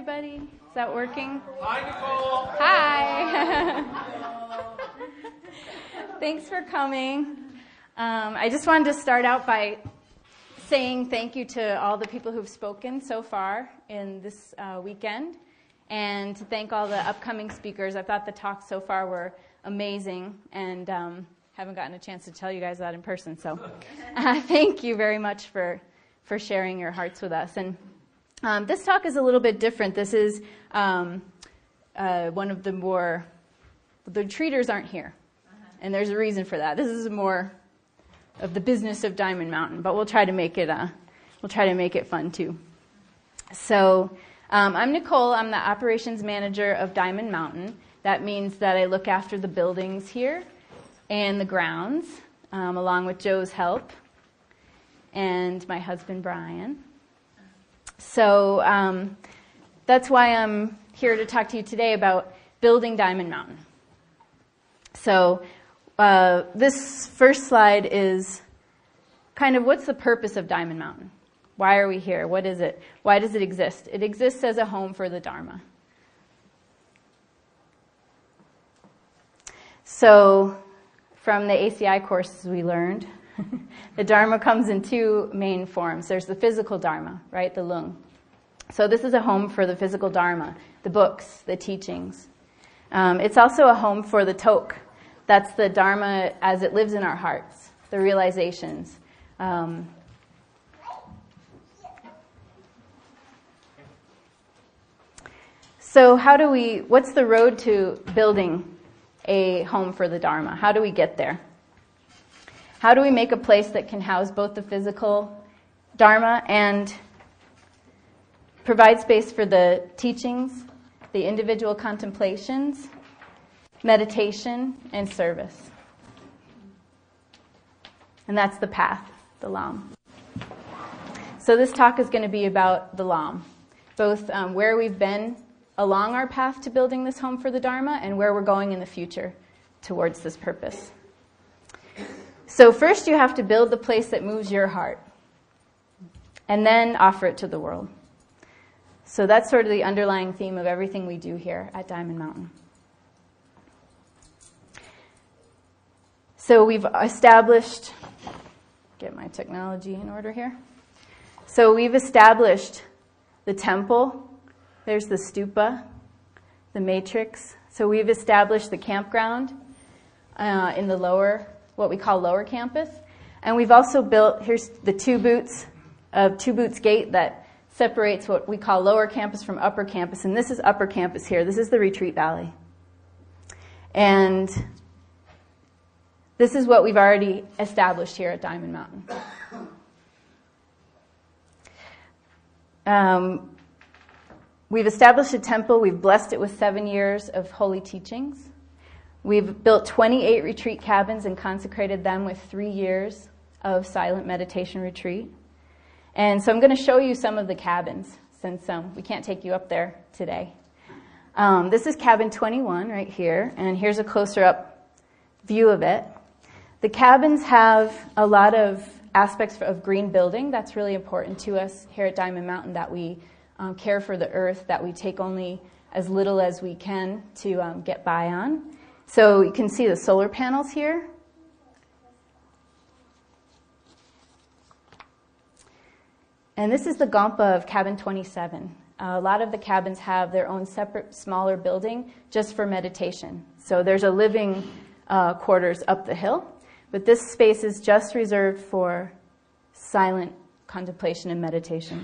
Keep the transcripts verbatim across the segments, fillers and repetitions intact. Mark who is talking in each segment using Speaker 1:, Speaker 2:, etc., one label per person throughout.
Speaker 1: everybody. Is that working?
Speaker 2: Hi, Nicole.
Speaker 1: Hi. Thanks for coming. Um, I just wanted to start out by saying thank you to all the people who've spoken so far in this uh, weekend, and to thank all the upcoming speakers. I thought the talks so far were amazing, and um, haven't gotten a chance to tell you guys that in person. So uh, thank you very much for, for sharing your hearts with us. And um, this talk is a little bit different. This is um, uh, one of the more, the treaters aren't here, and there's a reason for that. This is more of the business of Diamond Mountain, but we'll try to make it, uh, we'll try to make it fun too. So um, I'm Nicole. I'm the operations manager of Diamond Mountain. That means that I look after the buildings here and the grounds, um, along with Joe's help and my husband, Brian. So um, that's why I'm here to talk to you today about building Diamond Mountain. So uh, this first slide is kind of what's the purpose of Diamond Mountain? Why are we here? What is it? Why does it exist? It exists as a home for the Dharma. So from the A C I courses we learned, the Dharma comes in two main forms. There's the physical Dharma, right, the lung. So this is a home for the physical Dharma, the books, the teachings. Um, it's also a home for the Tok. That's the Dharma as it lives in our hearts, the realizations. Um, so how do we, what's the road to building a home for the Dharma? How do we get there? How do we make a place that can house both the physical Dharma and provide space for the teachings, the individual contemplations, meditation, and service? And that's the path, the Lam. So this talk is going to be about the Lam, both um, where we've been along our path to building this home for the Dharma and where we're going in the future towards this purpose. So first you have to build the place that moves your heart and then offer it to the world. So that's sort of the underlying theme of everything we do here at Diamond Mountain. So we've established, get my technology in order here. So we've established the temple. There's the stupa, the matrix. So we've established the campground uh, in the lower, what we call lower campus. And we've also built, here's the two boots, of uh, two boots gate that separates what we call lower campus from upper campus. And this is upper campus here. This is the retreat valley. And this is what we've already established here at Diamond Mountain. Um, We've established a temple. We've blessed it with seven years of holy teachings. We've built twenty-eight retreat cabins and consecrated them with three years of silent meditation retreat. And so I'm going to show you some of the cabins since um, we can't take you up there today. Um, this is cabin twenty-one right here, and here's a closer up view of it. The cabins have a lot of aspects of green building. That's really important to us here at Diamond Mountain, that we Um, care for the earth, that we take only as little as we can to um, get by on. So you can see the solar panels here. And this is the Gompa of cabin twenty-seven. Uh, a lot of the cabins have their own separate, smaller building just for meditation. So there's a living uh, quarters up the hill, but this space is just reserved for silent contemplation and meditation.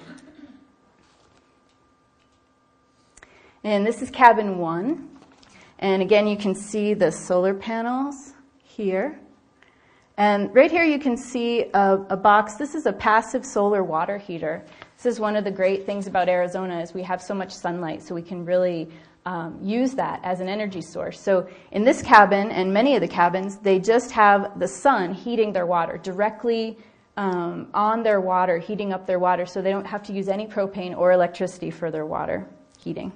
Speaker 1: And this is cabin one. And again, you can see the solar panels here. And right here you can see a, a box. This is a passive solar water heater. This is one of the great things about Arizona is we have so much sunlight, so we can really um, use that as an energy source. So in this cabin and many of the cabins, they just have the sun heating their water, directly um, on their water, heating up their water, so they don't have to use any propane or electricity for their water heating.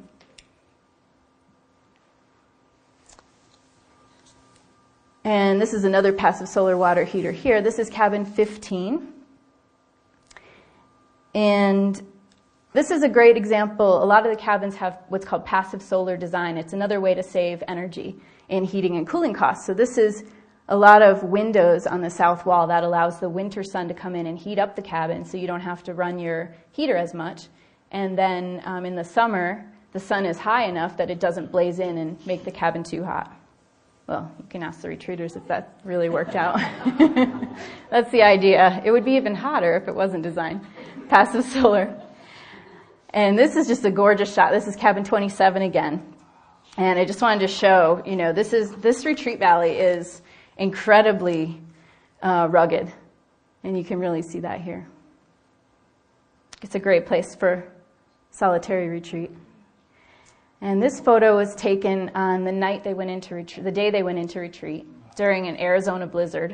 Speaker 1: And this is another passive solar water heater here. This is cabin fifteen. And this is a great example. A lot of the cabins have what's called passive solar design. It's another way to save energy in heating and cooling costs. So this is a lot of windows on the south wall that allows the winter sun to come in and heat up the cabin so you don't have to run your heater as much. And then um, in the summer, the sun is high enough that it doesn't blaze in and make the cabin too hot. Well, you can ask the retreaters if that really worked out. That's the idea. It would be even hotter if it wasn't designed. Passive solar. And this is just a gorgeous shot. This is cabin twenty-seven again. And I just wanted to show, you know, this is this retreat valley is incredibly uh, rugged. And you can really see that here. It's a great place for solitary retreat. And this photo was taken on the night they went into retreat, the day they went into retreat, during an Arizona blizzard.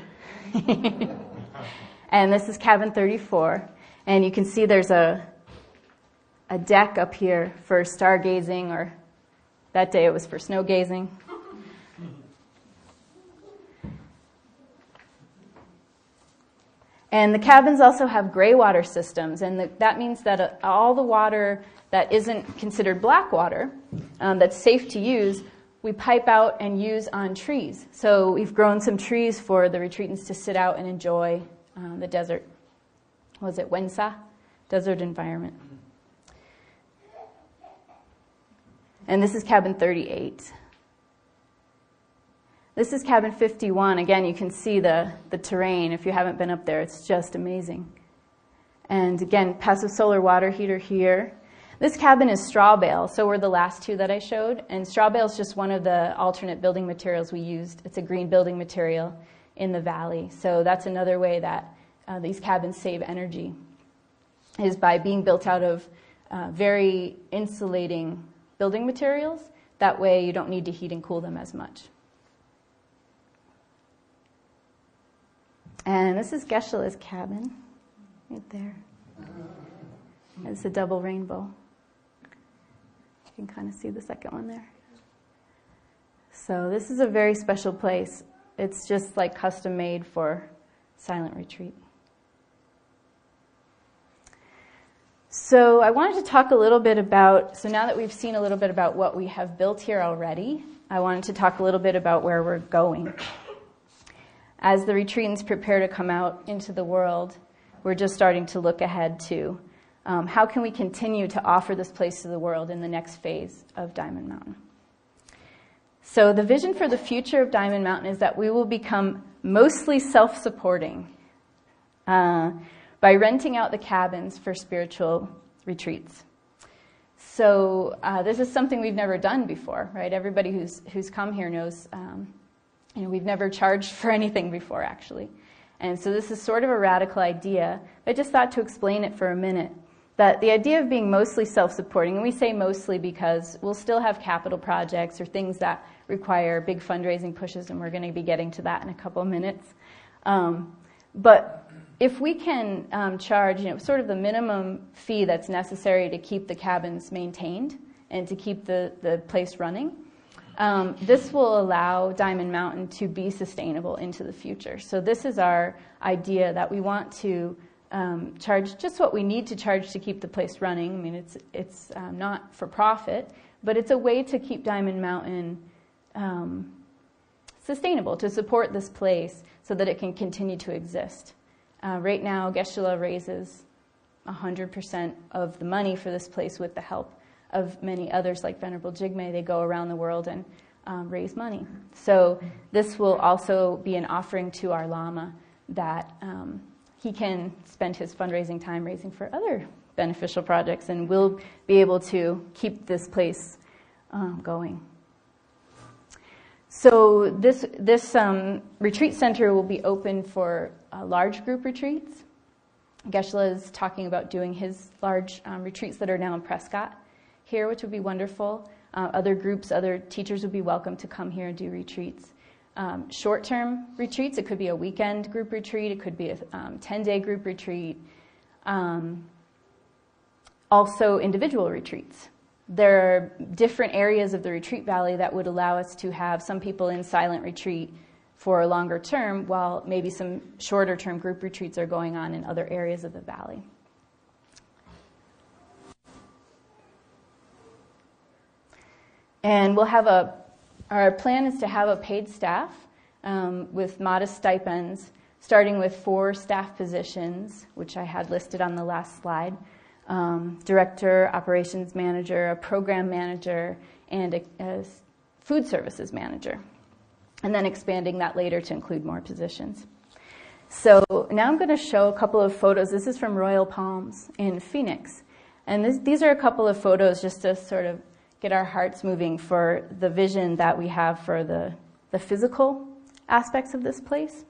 Speaker 1: And this is cabin thirty-four. And you can see there's a a deck up here for stargazing, or that day it was for snow gazing. And the cabins also have gray water systems, and the, that means that uh, all the water that isn't considered black water, um, that's safe to use, we pipe out and use on trees. So we've grown some trees for the retreatants to sit out and enjoy uh, the desert. What was it, Wensa? Desert environment. And this is cabin thirty-eight. This is cabin fifty-one. Again, you can see the, the terrain. If you haven't been up there, it's just amazing. And again, passive solar water heater here. This cabin is straw bale, so were the last two that I showed. And straw bale is just one of the alternate building materials we used. It's a green building material in the valley. So that's another way that uh, these cabins save energy, is by being built out of uh, very insulating building materials. That way you don't need to heat and cool them as much. And this is Geshe-la's cabin, right there. It's a double rainbow. You can kind of see the second one there. So this is a very special place. It's just like custom made for silent retreat. So I wanted to talk a little bit about, so now that we've seen a little bit about what we have built here already, I wanted to talk a little bit about where we're going. As the retreatants prepare to come out into the world, we're just starting to look ahead to um, how can we continue to offer this place to the world in the next phase of Diamond Mountain. So the vision for the future of Diamond Mountain is that we will become mostly self-supporting uh, by renting out the cabins for spiritual retreats. So uh, this is something we've never done before, right? Everybody who's who's come here knows um, you know, we've never charged for anything before, actually. And so this is sort of a radical idea. I just thought to explain it for a minute, that the idea of being mostly self-supporting, and we say mostly because we'll still have capital projects or things that require big fundraising pushes, and we're going to be getting to that in a couple of minutes. Um, but if we can um, charge, you know, sort of the minimum fee that's necessary to keep the cabins maintained and to keep the, the place running, Um, this will allow Diamond Mountain to be sustainable into the future. So this is our idea, that we want to um, charge just what we need to charge to keep the place running. I mean, it's it's um, not for profit, but it's a way to keep Diamond Mountain um, sustainable, to support this place so that it can continue to exist. Uh, right now, Geshe-la raises one hundred percent of the money for this place with the help of many others like Venerable Jigme. They go around the world and um, raise money. So this will also be an offering to our Lama, that um, he can spend his fundraising time raising for other beneficial projects, and we'll be able to keep this place um, going. So this, this um, retreat center will be open for uh, large group retreats. Geshe-la is talking about doing his large um, retreats that are now in Prescott here, which would be wonderful. Uh, other groups, other teachers would be welcome to come here and do retreats. Um, short-term retreats, it could be a weekend group retreat, it could be a um, ten-day group retreat. Um, also individual retreats. There are different areas of the retreat valley that would allow us to have some people in silent retreat for a longer term, while maybe some shorter-term group retreats are going on in other areas of the valley. And we'll have a, our plan is to have a paid staff um, with modest stipends, starting with four staff positions, which I had listed on the last slide. Um, director, operations manager, a program manager, and a, a food services manager. And then expanding that later to include more positions. So now I'm going to show a couple of photos. This is from Royal Palms in Phoenix. And this, these are a couple of photos just to sort of get our hearts moving for the vision that we have for the, the physical aspects of this place.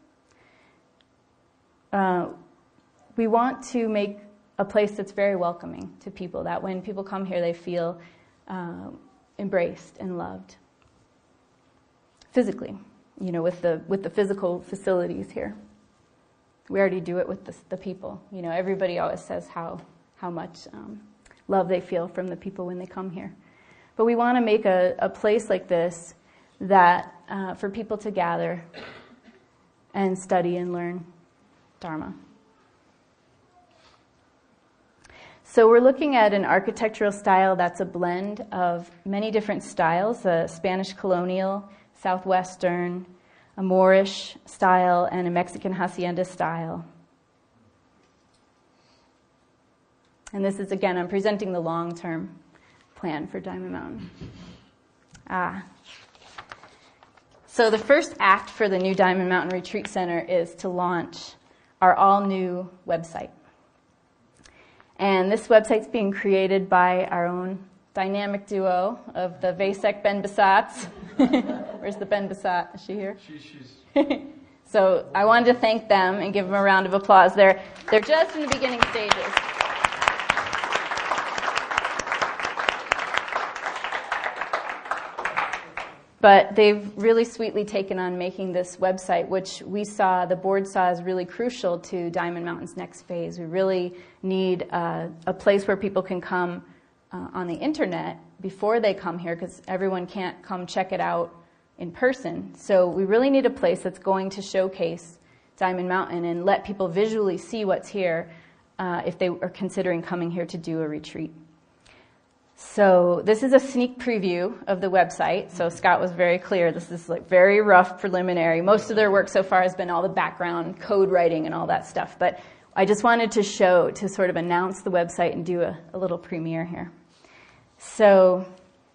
Speaker 1: Uh, we want to make a place that's very welcoming to people, that when people come here, they feel uh, embraced and loved physically, you know, with the with the physical facilities here. We already do it with the, the people. You know, everybody always says how how much um, love they feel from the people when they come here. But we want to make a, a place like this that uh, for people to gather and study and learn Dharma. So we're looking at an architectural style that's a blend of many different styles, a Spanish colonial, Southwestern, a Moorish style, and a Mexican hacienda style. And this is, again, I'm presenting the long-term plan for Diamond Mountain. Ah. So the first act for the new Diamond Mountain Retreat Center is to launch our all-new website. And this website's being created by our own dynamic duo of the Vasek Ben Basats. Where's the Ben Basat? Is she here?
Speaker 2: She, she's...
Speaker 1: So I wanted to thank them and give them a round of applause. They're, they're just in the beginning stages. But they've really sweetly taken on making this website, which we saw, the board saw, as really crucial to Diamond Mountain's next phase. We really need uh, a place where people can come uh, on the internet before they come here, because everyone can't come check it out in person. So we really need a place that's going to showcase Diamond Mountain and let people visually see what's here uh, if they are considering coming here to do a retreat. So this is a sneak preview of the website. So Scott was very clear. This is like very rough preliminary. Most of their work so far has been all the background code writing and all that stuff. But I just wanted to show, to sort of announce the website and do a, a little premiere here. So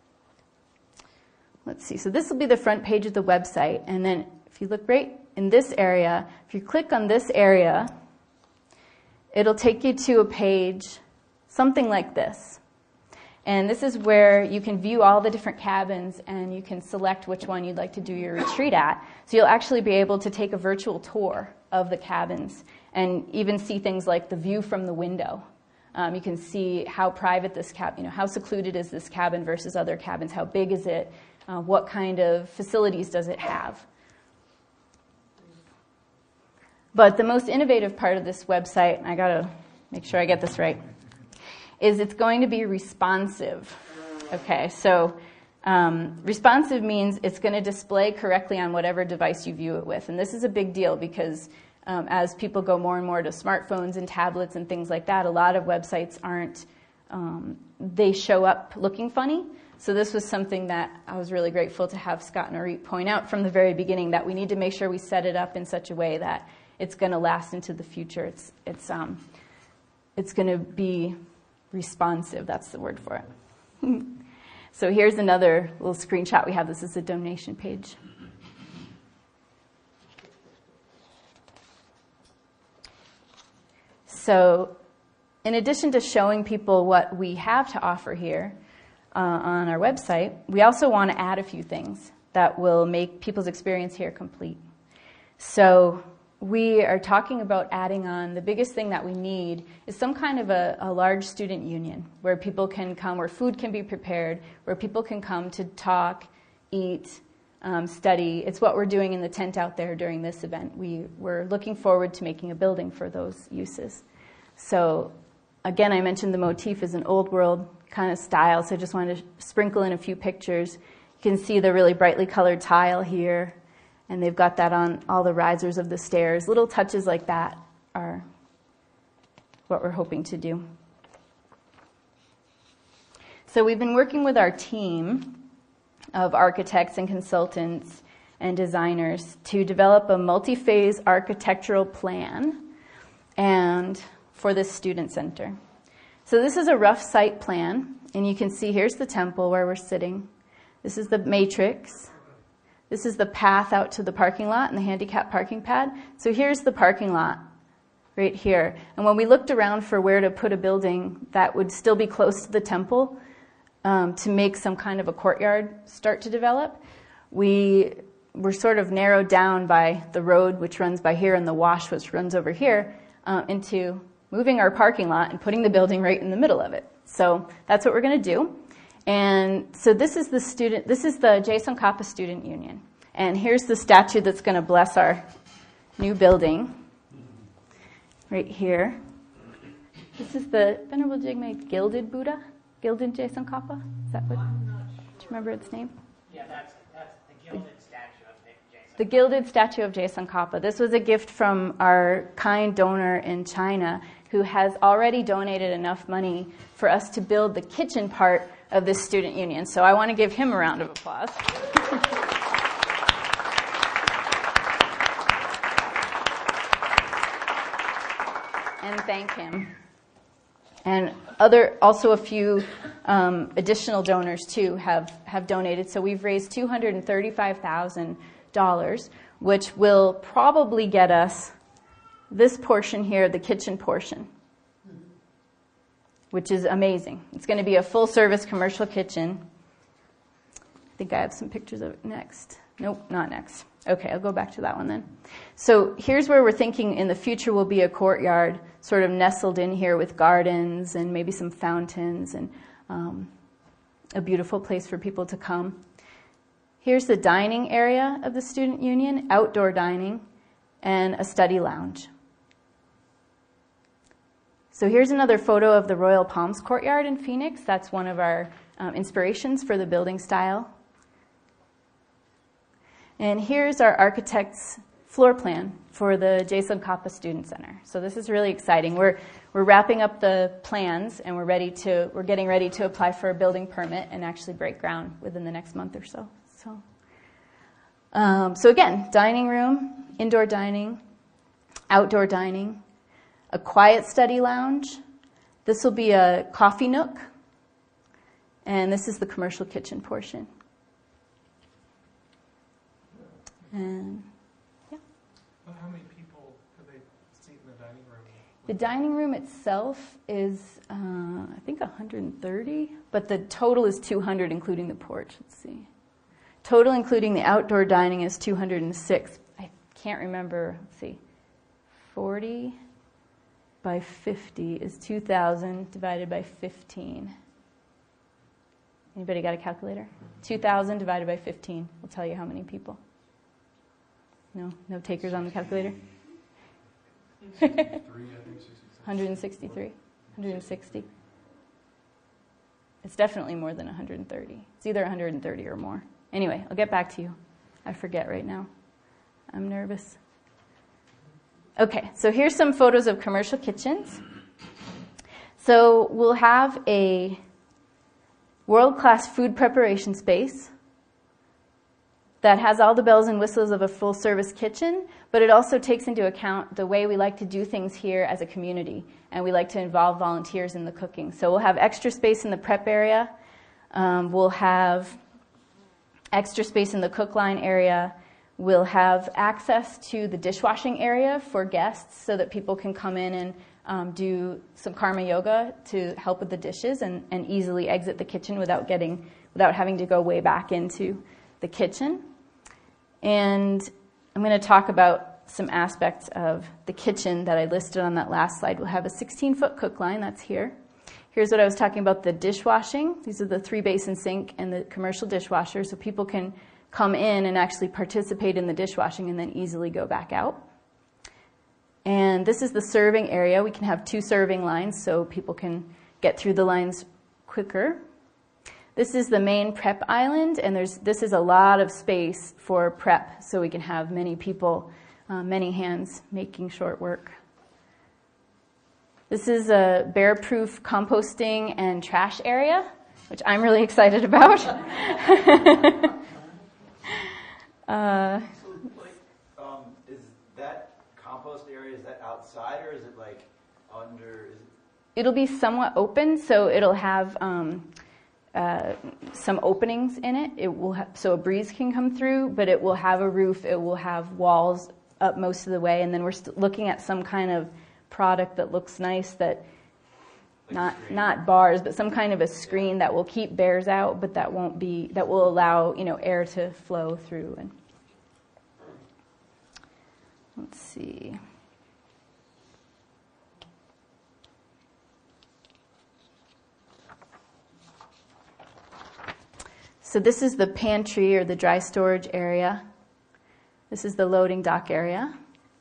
Speaker 1: let's see. So this will be the front page of the website. And then if you look right in this area, if you click on this area, it'll take you to a page something like this. And this is where you can view all the different cabins and you can select which one you'd like to do your retreat at. So you'll actually be able to take a virtual tour of the cabins and even see things like the view from the window. Um, you can see how private this cabin, you know, how secluded is this cabin versus other cabins, how big is it, uh, what kind of facilities does it have. But the most innovative part of this website, and I gotta make sure I get this right, is it's going to be responsive. Okay, so um, responsive means it's going to display correctly on whatever device you view it with. And this is a big deal because um, as people go more and more to smartphones and tablets and things like that, a lot of websites aren't, um, they show up looking funny. So this was something that I was really grateful to have Scott and Arit point out from the very beginning, that we need to make sure we set it up in such a way that it's going to last into the future. It's, it's, um, it's going to be responsive, that's the word for it. So here's another little screenshot we have. This is a donation page. So in addition to showing people what we have to offer here uh, on our website, we also want to add a few things that will make people's experience here complete. So we are talking about adding on, the biggest thing that we need is some kind of a, a large student union where people can come, where food can be prepared, where people can come to talk, eat, um, study. It's what we're doing in the tent out there during this event. We, we're looking forward to making a building for those uses. So again, I mentioned the motif is an old world kind of style, so I just wanted to sprinkle in a few pictures. You can see the really brightly colored tile here. And they've got that on all the risers of the stairs. Little touches like that are what we're hoping to do. So we've been working with our team of architects and consultants and designers to develop a multi-phase architectural plan and for this student center. So this is a rough site plan, and you can see here's the temple where we're sitting. This is the matrix. This is the path out to the parking lot and the handicap parking pad. So here's the parking lot right here. And when we looked around for where to put a building that would still be close to the temple um, to make some kind of a courtyard start to develop, we were sort of narrowed down by the road, which runs by here, and the wash, which runs over here, uh, into moving our parking lot and putting the building right in the middle of it. So that's what we're going to do. And so this is the student, this is the J. Tsongkhapa Student Union. And here's the statue that's going to bless our new building right here. This is the Venerable Jigme Gilded Buddha, Gilded J. Tsongkhapa. Is that what? Do you remember its name?
Speaker 2: Yeah, that's that's the gilded statue of J. Tsongkhapa.
Speaker 1: The gilded statue of J. Tsongkhapa. This was a gift from our kind donor in China, who has already donated enough money for us to build the kitchen part of this student union. So I want to give him a round of applause. And thank him. And other, also a few um, additional donors too have, have donated. So we've raised two hundred thirty-five thousand dollars, which will probably get us this portion here, the kitchen portion, which is amazing. It's going to be a full-service commercial kitchen. I think I have some pictures of it next. Nope, not next. Okay, I'll go back to that one then. So here's where we're thinking in the future will be a courtyard sort of nestled in here with gardens and maybe some fountains and um, a beautiful place for people to come. Here's the dining area of the student union, outdoor dining, and a study lounge. So here's another photo of the Royal Palms Courtyard in Phoenix. That's one of our um, inspirations for the building style. And here's our architect's floor plan for the J. Tsongkhapa Student Center. So this is really exciting. We're we're wrapping up the plans, and we're ready to we're getting ready to apply for a building permit and actually break ground within the next month or so. So, um, so again, dining room, indoor dining, outdoor dining, a quiet study lounge. This will be a coffee nook, and this is the commercial kitchen portion. And yeah.
Speaker 3: Well, how many people could they seat in the dining room?
Speaker 1: The dining room itself is, uh, I think, one hundred thirty, but the total is two hundred, including the porch. Let's see. Total, including the outdoor dining, is two hundred six. I can't remember. Let's see. forty by fifty is two thousand divided by fifteen. Anybody got a calculator? two thousand divided by fifteen will tell you how many people. No? No takers on the calculator? one hundred sixty-three. one hundred sixty. It's definitely more than one hundred thirty. It's either one hundred thirty or more. Anyway, I'll get back to you. I forget right now. I'm nervous. Okay, so here's some photos of commercial kitchens. So we'll have a world-class food preparation space that has all the bells and whistles of a full-service kitchen, but it also takes into account the way we like to do things here as a community, and we like to involve volunteers in the cooking. So we'll have extra space in the prep area. Um, we'll have extra space in the cook line area. We'll have access to the dishwashing area for guests so that people can come in and um, do some karma yoga to help with the dishes and, and easily exit the kitchen without getting, without having to go way back into the kitchen. And I'm going to talk about some aspects of the kitchen that I listed on that last slide. We'll have a sixteen-foot cook line. That's here. Here's what I was talking about, the dishwashing. These are the three-basin sink and the commercial dishwasher, so people can come in and actually participate in the dishwashing and then easily go back out. And this is the serving area. We can have two serving lines so people can get through the lines quicker. This is the main prep island, and there's this is a lot of space for prep, so we can have many people, uh, many hands making short work. This is a bear-proof composting and trash area which I'm really excited about. uh,
Speaker 4: So, like, um, is that compost area, is that outside or is it like under? Is it...
Speaker 1: It'll be somewhat open, so it'll have um, uh, some openings in it. It will ha- so a breeze can come through, but it will have a roof. It will have walls up most of the way, and then we're st- looking at some kind of product that looks nice that.
Speaker 4: Like
Speaker 1: Not not bars, but some kind of a screen that will keep bears out, but that won't be that will allow you know air to flow through. And let's see. So this is the pantry or the dry storage area. This is the loading dock area.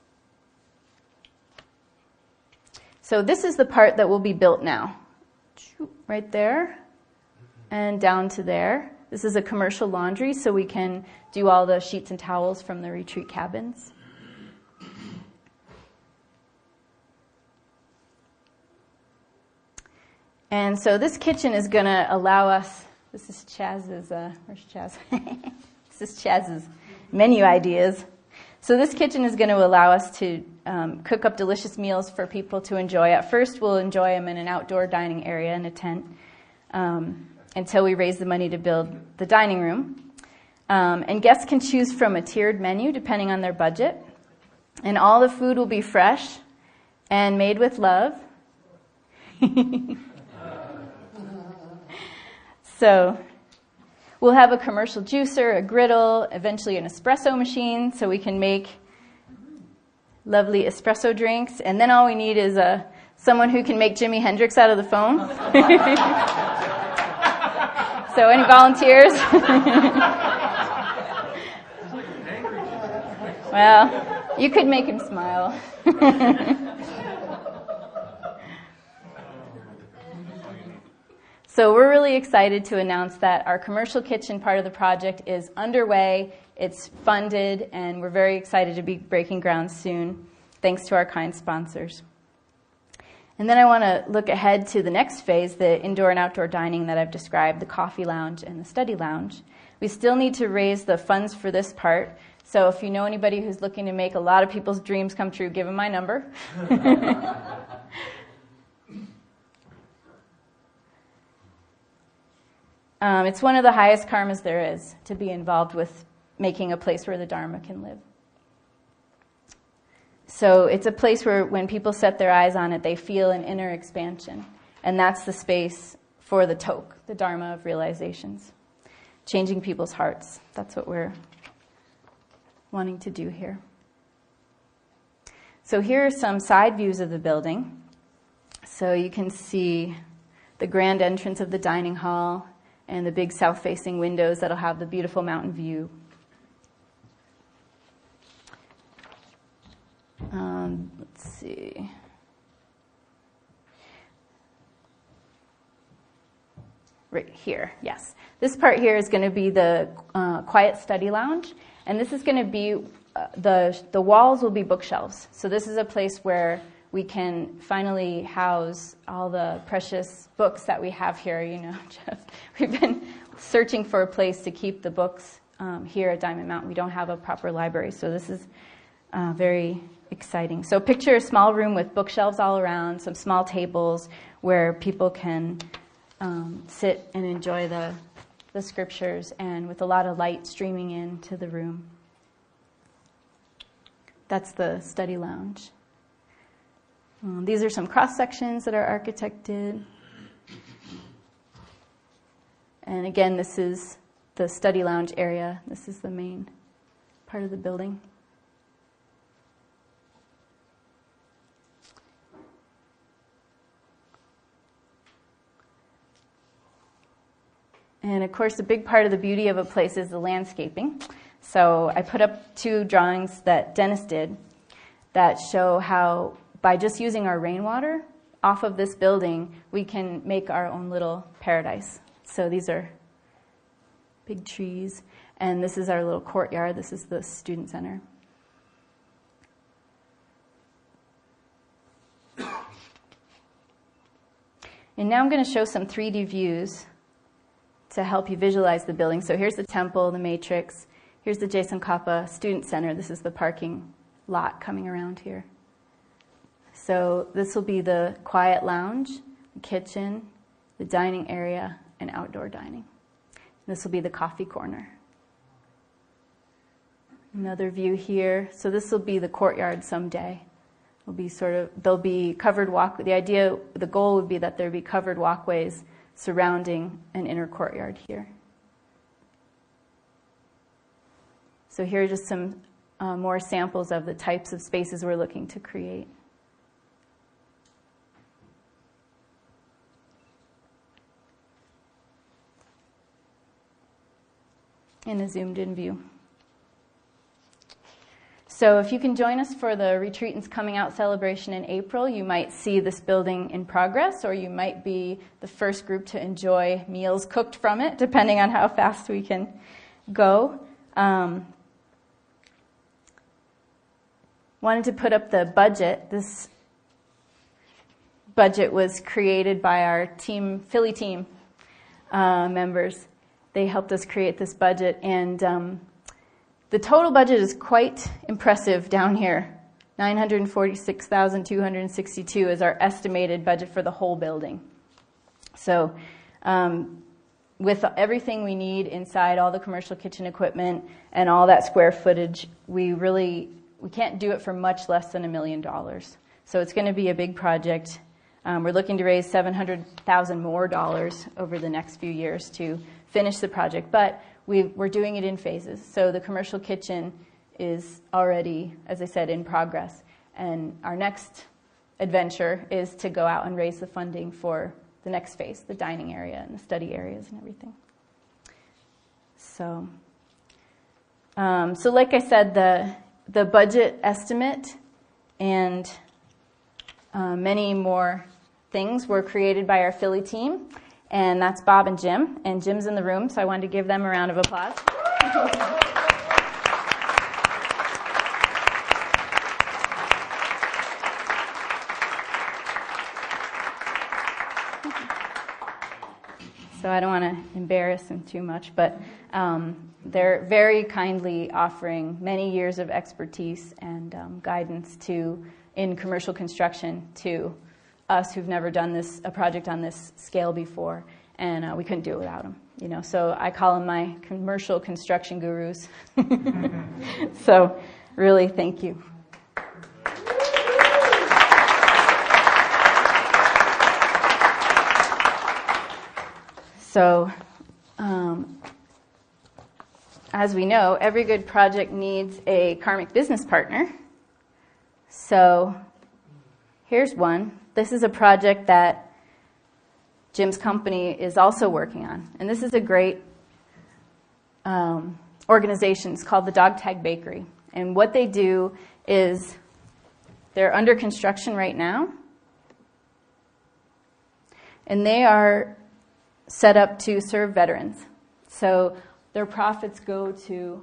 Speaker 1: So this is the part that will be built now. Right there and down to there. This is a commercial laundry, so we can do all the sheets and towels from the retreat cabins. And so this kitchen is going to allow us, this is Chaz's, uh, where's Chaz? This is Chaz's menu ideas. So this kitchen is going to allow us to um, cook up delicious meals for people to enjoy. At first, we'll enjoy them in an outdoor dining area in a tent um, until we raise the money to build the dining room. Um, and guests can choose from a tiered menu depending on their budget. And all the food will be fresh and made with love. So we'll have a commercial juicer, a griddle, eventually an espresso machine, so we can make lovely espresso drinks. And then all we need is a, someone who can make Jimi Hendrix out of the phone. So any volunteers? Well, you could make him smile. So we're really excited to announce that our commercial kitchen part of the project is underway, it's funded, and we're very excited to be breaking ground soon, thanks to our kind sponsors. And then I want to look ahead to the next phase, the indoor and outdoor dining that I've described, the coffee lounge and the study lounge. We still need to raise the funds for this part, so if you know anybody who's looking to make a lot of people's dreams come true, give them my number. Um, it's one of the highest karmas there is to be involved with making a place where the Dharma can live. So it's a place where when people set their eyes on it, they feel an inner expansion. And that's the space for the Tok, the Dharma of realizations. Changing people's hearts. That's what we're wanting to do here. So here are some side views of the building. So you can see the grand entrance of the dining hall and the big south-facing windows that'll have the beautiful mountain view. Um, let's see. Right here, yes. This part here is going to be the uh, quiet study lounge, and this is going to be, uh, the, the walls will be bookshelves. So this is a place where we can finally house all the precious books that we have here. You know, just, we've been searching for a place to keep the books um, here at Diamond Mountain. We don't have a proper library, so this is uh, very exciting. So picture a small room with bookshelves all around, some small tables where people can um, sit and enjoy the, the scriptures, and with a lot of light streaming into the room. That's the study lounge. Um, these are some cross sections that are architected. And again, this is the study lounge area. This is the main part of the building. And of course, a big part of the beauty of a place is the landscaping. So I put up two drawings that Dennis did that show how by just using our rainwater off of this building, we can make our own little paradise. So these are big trees, and this is our little courtyard. This is the student center. And now I'm going to show some three D views to help you visualize the building. So here's the temple, the matrix. Here's the Jason Kappa Student Center. This is the parking lot coming around here. So this will be the quiet lounge, the kitchen, the dining area, and outdoor dining. This will be the coffee corner. Another view here. So this will be the courtyard someday. Will be sort of, there'll be covered walk. The idea, the goal would be that there'd be covered walkways surrounding an inner courtyard here. So here are just some uh, more samples of the types of spaces we're looking to create. In a zoomed-in view. So if you can join us for the Retreatants Coming Out celebration in April, you might see this building in progress, or you might be the first group to enjoy meals cooked from it, depending on how fast we can go. Um, wanted to put up the budget. This budget was created by our team, Philly team uh, members. They helped us create this budget, and um, the total budget is quite impressive down here. nine hundred forty-six thousand two hundred sixty-two is our estimated budget for the whole building. So um, with everything we need inside, all the commercial kitchen equipment and all that square footage, we really, we can't do it for much less than a million dollars. So it's going to be a big project. Um, we're looking to raise seven hundred thousand more dollars over the next few years to finish the project, but we, we're doing it in phases. So the commercial kitchen is already, as I said, in progress. And our next adventure is to go out and raise the funding for the next phase, the dining area and the study areas and everything. So, um, so like I said, the the budget estimate and uh, many more things were created by our Philly team. And that's Bob and Jim. And Jim's in the room, so I wanted to give them a round of applause. So I don't want to embarrass them too much, but um, they're very kindly offering many years of expertise and um, guidance to in commercial construction to us who've never done this a project on this scale before, and uh, we couldn't do it without them. You know, so I call them my commercial construction gurus. So, really, thank you. So, um, as we know, every good project needs a karmic business partner. So, here's one. This is a project that Jim's company is also working on. And this is a great um, organization. It's called the Dog Tag Bakery. And what they do is they're under construction right now. And they are set up to serve veterans. So their profits go to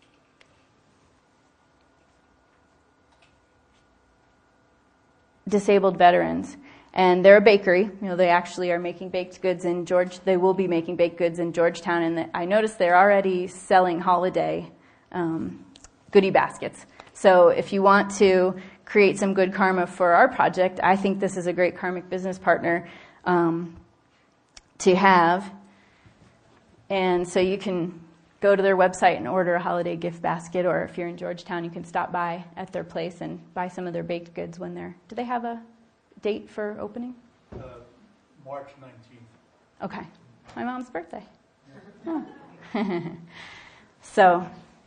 Speaker 1: disabled veterans. And they're a bakery. You know, they actually are making baked goods in George. They will be making baked goods in Georgetown. And I noticed they're already selling holiday um, goodie baskets. So if you want to create some good karma for our project, I think this is a great karmic business partner um, to have. And so you can go to their website and order a holiday gift basket, or if you're in Georgetown, you can stop by at their place and buy some of their baked goods when they're... Do they have a date for opening?
Speaker 3: Uh, March nineteenth.
Speaker 1: Okay. My mom's birthday. Oh. So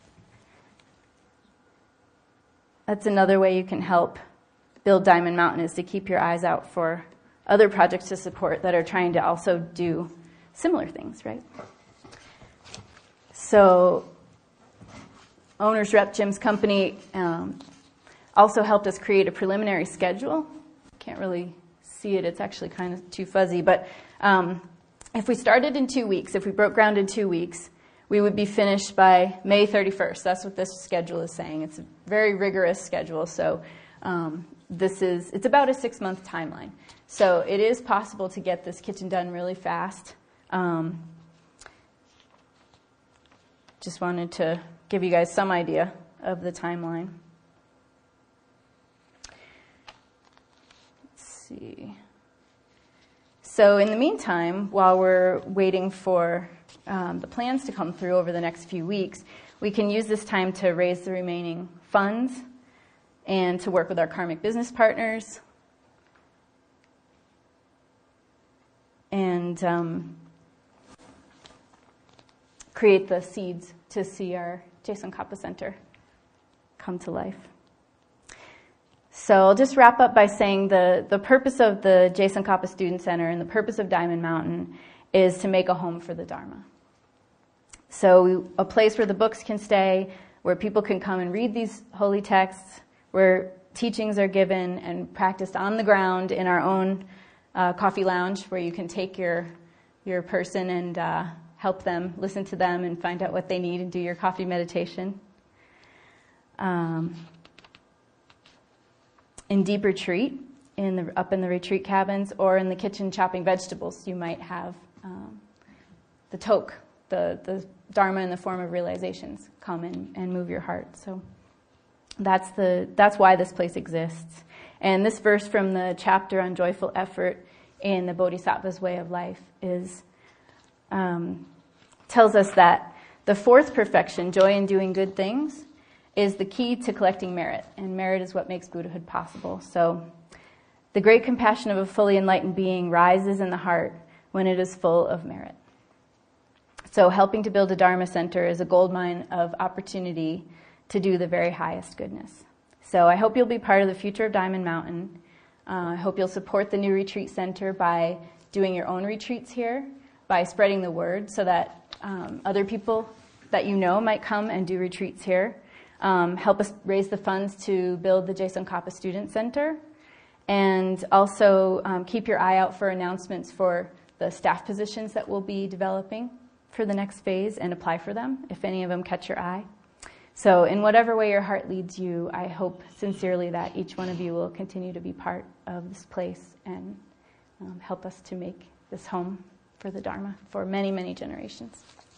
Speaker 1: that's another way you can help build Diamond Mountain, is to keep your eyes out for other projects to support that are trying to also do similar things, right? So owner's rep Jim's company um, also helped us create a preliminary schedule. Can't really see it. It's actually kind of too fuzzy. But um, if we started in two weeks, if we broke ground in two weeks, we would be finished by May thirty-first. That's what this schedule is saying. It's a very rigorous schedule. So um, this is, it's about a six-month timeline. So it is possible to get this kitchen done really fast. Um, just wanted to give you guys some idea of the timeline. Let's see. So in the meantime, while we're waiting for um, the plans to come through over the next few weeks, we can use this time to raise the remaining funds and to work with our karmic business partners and um, create the seeds to see our Jason Kappa Center come to life. So I'll just wrap up by saying the, the purpose of the Jason Kappa Student Center and the purpose of Diamond Mountain is to make a home for the Dharma. So a place where the books can stay, where people can come and read these holy texts, where teachings are given and practiced on the ground in our own uh, coffee lounge, where you can take your your person and uh, help them, listen to them, and find out what they need and do your coffee meditation. Um, in deep retreat, in the, up in the retreat cabins, or in the kitchen chopping vegetables, you might have um, the toke, the, the Dharma in the form of realizations come and, and move your heart. So that's the that's why this place exists. And this verse from the chapter on joyful effort in the Bodhisattva's way of life is um, tells us that the fourth perfection, joy in doing good things, is the key to collecting merit, and merit is what makes Buddhahood possible. So the great compassion of a fully enlightened being rises in the heart when it is full of merit. So helping to build a Dharma center is a goldmine of opportunity to do the very highest goodness. So I hope you'll be part of the future of Diamond Mountain. Uh, I hope you'll support the new retreat center by doing your own retreats here, by spreading the word so that um, other people that you know might come and do retreats here. Um, help us raise the funds to build the Jason Kappa Student Center. And also um, keep your eye out for announcements for the staff positions that we'll be developing for the next phase, and apply for them if any of them catch your eye. So in whatever way your heart leads you, I hope sincerely that each one of you will continue to be part of this place and um, help us to make this home for the Dharma for many, many generations.